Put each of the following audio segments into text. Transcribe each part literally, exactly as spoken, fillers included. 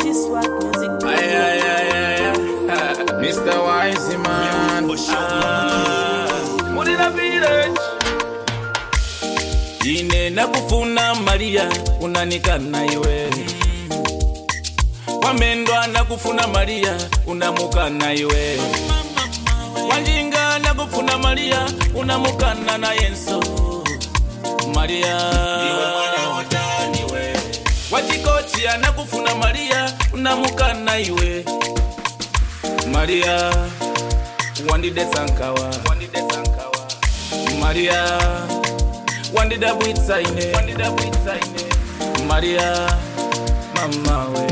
this what music do. Aye, aye, aye, aye. Mister Wise Man. Murina Village. Ine nakufuna Maria, unanikana iwe. Wamendwa nakufuna Maria, unamukana iwe. Wanjinga nakufuna Maria, unamukana na Yenso. Maria, iwe mwana wataniwe. Wachikochi anakufuna Maria, unamukana iwe. Maria, wandide sankawa, wandide sankawa. Maria, wandida buitsaine, wandida buitsaine. Maria, mama we.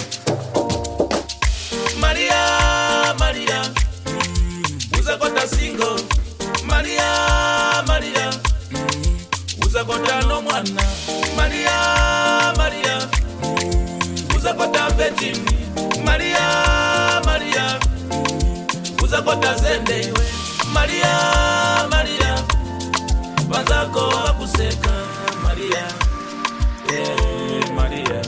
Maria, Maria, uzakota single. Maria, Maria, uzakota no mwana. Maria, Maria, uzakota virgin. Maria, Maria, uzakota zende. Maria, Maria, wazako wakuseka. Maria, yeah, Maria.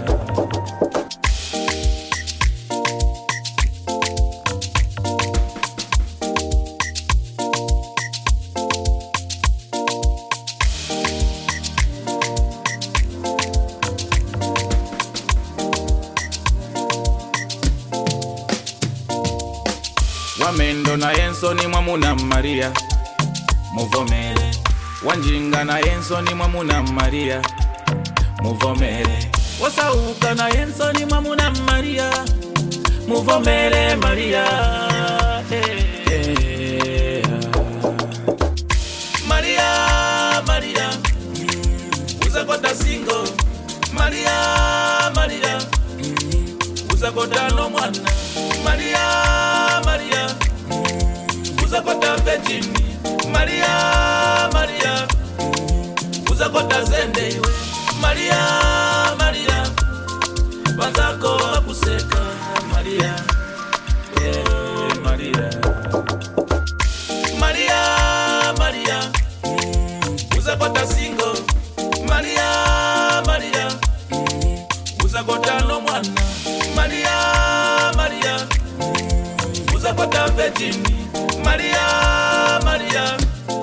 Wamendo na Yenso ni mwamuna Maria, muvomere. Wanjinga na Yenso ni mwamuna Maria, muvomere. Wasauka na Yenso ni mwamuna Maria, muvomere Maria. Eh, eh. Maria, Maria, uzakota single. Maria, Maria, uzakota no mwana. Maria, Maria, uzakota virgin. Maria, Maria, uzakota zende iwe. Maria, Maria, wazako wakuseka. Maria, yeah, Maria. Maria, Maria, uzakota single. Maria, Maria, uzakota no mwana. Maria, Maria, uzakota virgin. Maria, Maria.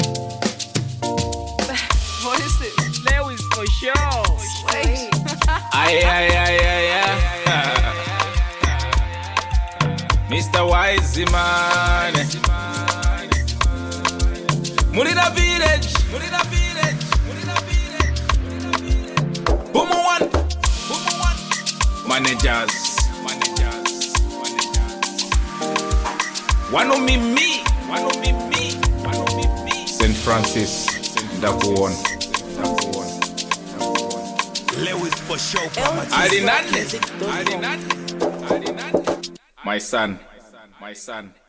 What is it? Lewis for sure. Wait. Aye, aye, aye, aye, aye. Mister Wise Man. Murina Village. Murina Village. Murina Village. Murina Village. Boom one. Boom one. Managers. Managers. Managers. One of me, me. One of me, me. One of me, me. Saint Francis. Dakuon. Dakuon. Lewis for show. Arinane. Arinane. Arinane. My son. My son.